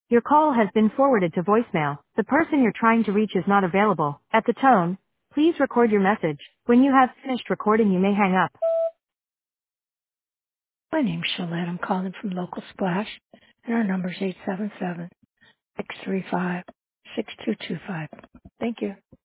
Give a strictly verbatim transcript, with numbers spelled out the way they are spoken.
Your call has been forwarded to voicemail. The person you're trying to reach is not available. At the tone, please record your message. When you have finished recording, you may hang up. My name's Shalette. I'm calling from Local Splash, and our number is eight seven seven, six three five, six two two five. Thank you.